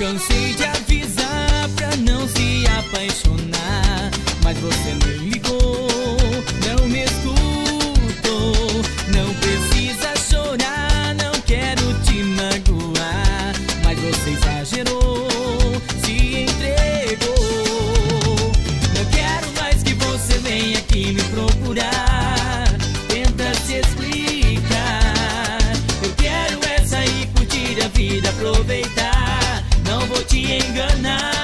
cansei de avisar pra não se apaixonar, mas você nem ligou, não me escutou. Não precisa chorar, não quero te magoar, mas você exagerou, se entregou. Não quero mais que você venha aqui me procurar, tenta se explicar. Eu quero é sair, curtir a vida, aproveitar, não vou te enganar.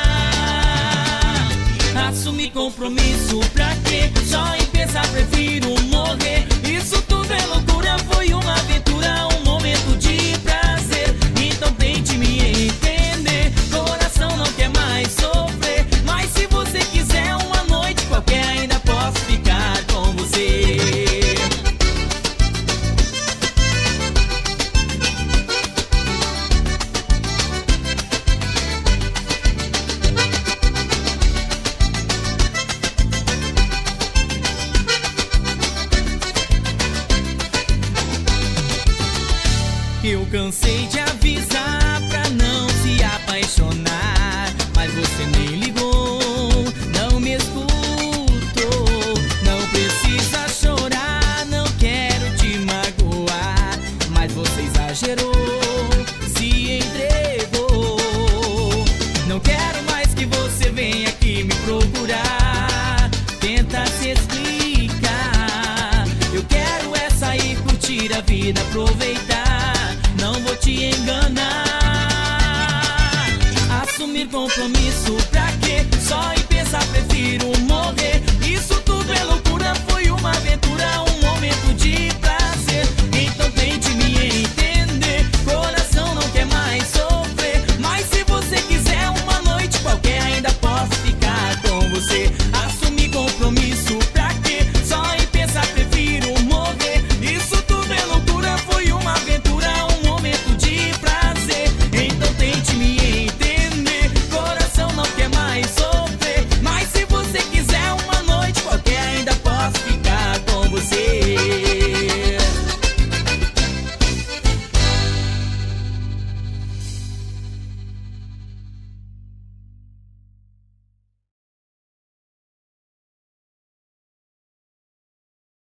Assumir compromisso pra quê? Só em pensar prefiro morrer. Isso tudo é loucura, foi uma aventura, um momento de prazer. Então tente me entender, coração não quer mais sofrer. Mas se você quiser uma noite qualquer, ainda posso ficar com você. Eu cansei de avisar pra não se apaixonar, mas você nem ligou, não me escutou. Não precisa chorar, não quero te magoar, mas você exagerou, se entregou. Não quero mais que você venha aqui me procurar, tenta se explicar. Eu quero é sair, curtir a vida, aproveitar, não vou te enganar. Assumir compromisso pra quê? Só